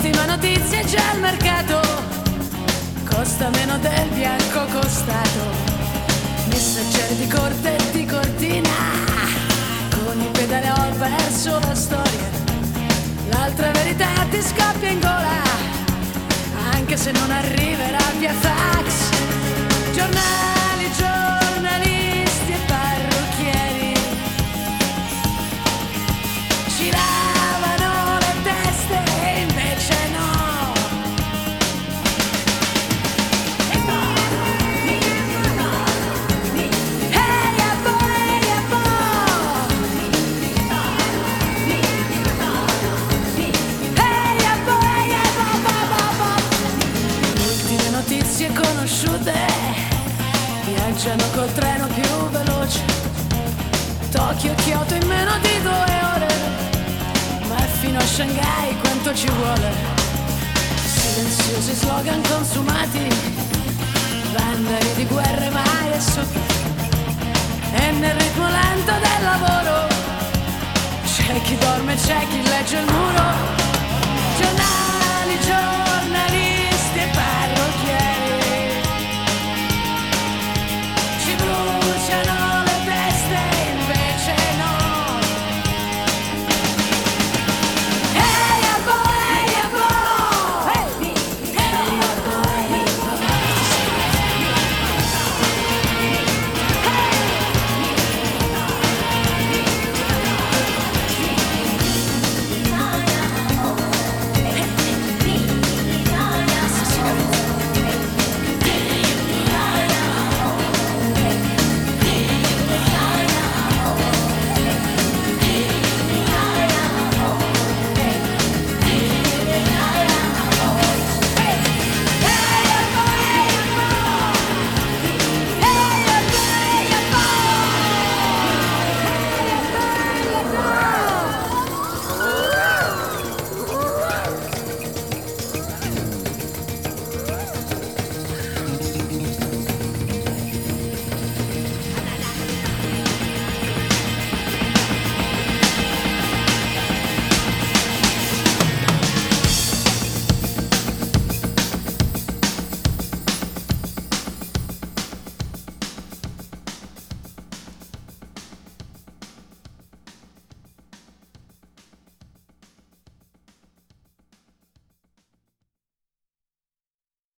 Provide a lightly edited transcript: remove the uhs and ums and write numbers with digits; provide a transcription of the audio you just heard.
L'ultima notizia è già al mercato, costa meno del bianco costato. Messaggeri di corte e di cortina, con i pedali al verso la storia. L'altra verità ti scoppia in gola, anche se non arriverà via fax. Giornali, giornalisti e parrucchieri ci lavano le teste e invece no. Notizie conosciute viaggiano col treno più veloce. Tokyo, Kyoto in meno di 2 ore, ma fino a Shanghai quanto ci vuole? Silenziosi slogan consumati, banderi di guerre mai asciutte. E nel ritmo lento del lavoro c'è chi dorme, c'è chi legge il muro.